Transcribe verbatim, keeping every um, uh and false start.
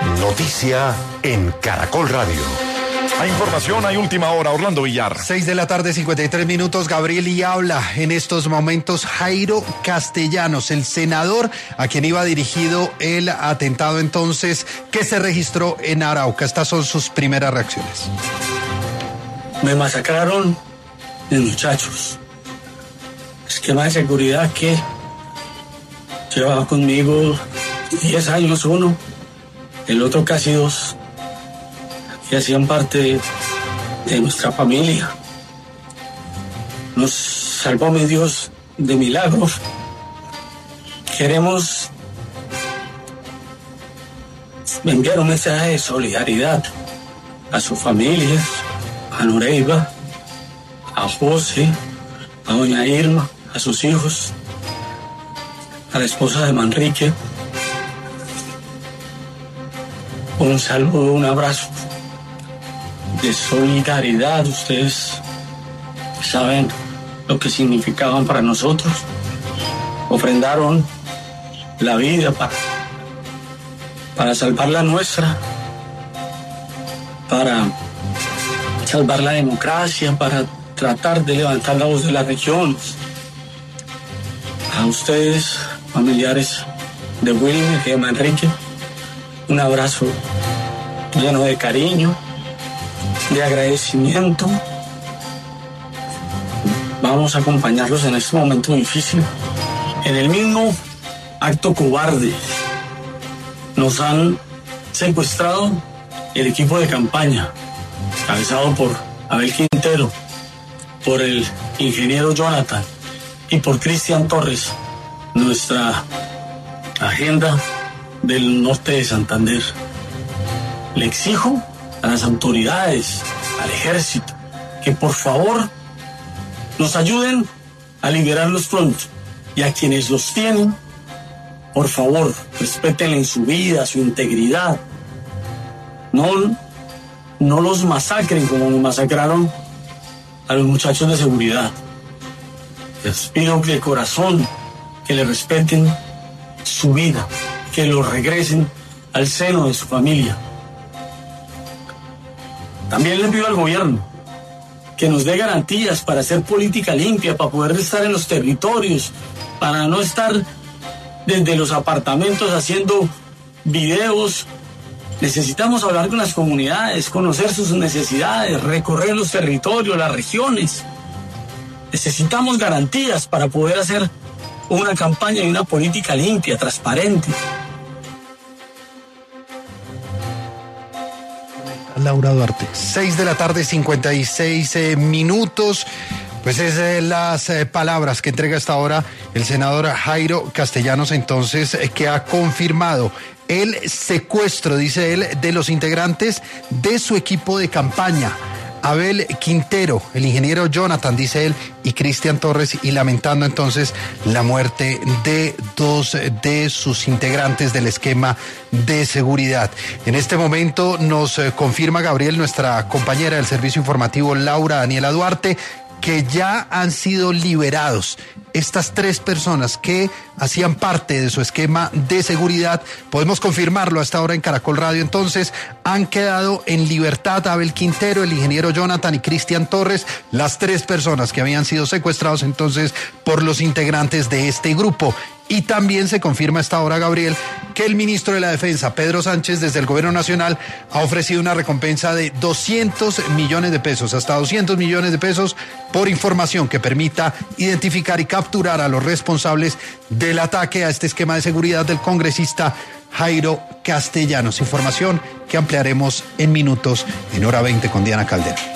Noticia en Caracol Radio. Hay información, hay última hora. Orlando Villar. Seis de la tarde, cincuenta y tres minutos. Gabriel, y habla en estos momentos Jairo Castellanos, el senador a quien iba dirigido el atentado entonces que se registró en Arauca. Estas son sus primeras reacciones. Me masacraron mis muchachos. Esquema de seguridad que llevaba conmigo diez años uno, el otro casi dos, que hacían parte de, de nuestra familia. Nos salvó mi Dios de milagros. Queremos enviar un mensaje de solidaridad a sus familias, a Noreiva, a José, a doña Irma, a sus hijos, a la esposa de Manrique. Un saludo, un abrazo de solidaridad. Ustedes saben lo que significaban para nosotros. Ofrendaron la vida para, para salvar la nuestra, para salvar la democracia, para tratar de levantar la voz de las regiones. A ustedes, familiares de Wilmer y de Manrique, un abrazo lleno de cariño, de agradecimiento. Vamos a acompañarlos en este momento difícil. En el mismo acto cobarde nos han secuestrado el equipo de campaña, cabezado por Abel Quintero, por el ingeniero Jonathan y por Cristian Torres, nuestra agenda del norte de Santander. Le exijo a las autoridades, al ejército, que por favor nos ayuden a liberarlos pronto, y a quienes los tienen, por favor, respeten en su vida, su integridad. No, no los masacren como nos masacraron a los muchachos de seguridad. Les pido de corazón que le respeten su vida, que los regresen al seno de su familia. También les pido al gobierno que nos dé garantías para hacer política limpia, para poder estar en los territorios, para no estar desde los apartamentos haciendo videos. Necesitamos hablar con las comunidades, conocer sus necesidades, recorrer los territorios, las regiones. Necesitamos garantías para poder hacer una campaña y una política limpia, transparente. Laura Duarte. Seis de la tarde, cincuenta y seis eh, minutos. Pues es eh, las eh, palabras que entrega hasta ahora el senador Jairo Castellanos, entonces, eh, que ha confirmado el secuestro, dice él, de los integrantes de su equipo de campaña. Abel Quintero, el ingeniero Jonathan, dice él, y Cristian Torres, y lamentando entonces la muerte de dos de sus integrantes del esquema de seguridad. En este momento nos eh, confirma Gabriel, nuestra compañera del servicio informativo Laura Daniela Duarte, que ya han sido liberados estas tres personas que hacían parte de su esquema de seguridad. Podemos confirmarlo hasta ahora en Caracol Radio. Entonces, han quedado en libertad Abel Quintero, el ingeniero Jonathan y Cristian Torres, las tres personas que habían sido secuestrados entonces por los integrantes de este grupo. Y también se confirma a esta hora, Gabriel, que el ministro de la Defensa, Pedro Sánchez, desde el Gobierno Nacional, ha ofrecido una recompensa de doscientos millones de pesos, hasta doscientos millones de pesos, por información que permita identificar y capturar a los responsables del ataque a este esquema de seguridad del congresista Jairo Castellanos. Información que ampliaremos en minutos en Hora veinte con Diana Caldera.